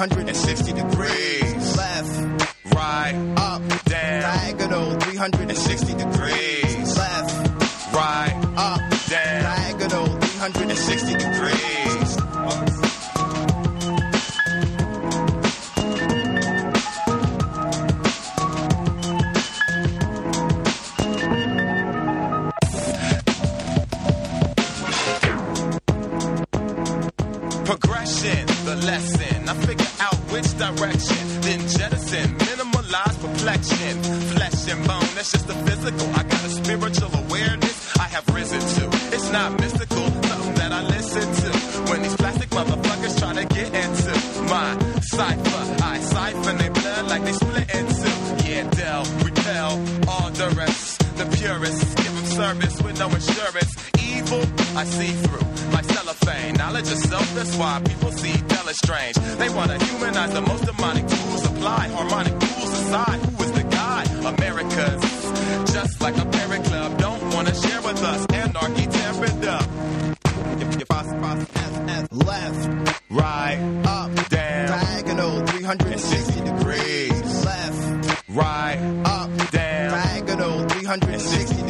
360 degrees. Left, right, up, down, diagonal 360 degrees. Left, right, up, down, diagonal 360 degrees. Progression, the lesson. I figure out which direction, then jettison, minimalize perplexion. Flesh and bone, that's just the physical. I got a spiritual awareness I have risen to. It's not mystical, something that I listen to. When these plastic motherfuckers try to get into my cipher, I siphon their blood like they split in two. Yeah, delve, repel, all the rest. The purists give them service with no insurance. Evil, I see through like cellophane. Knowledge of self, that's why people see Della strange. They want to humanize the most demonic tools apply. Harmonic rules aside, who is the guy? America's just like a parent club. Don't want to share with us. Anarchy, tear it up. Left, right, up, down, diagonal 360 degrees. Left, right, up, down, diagonal 360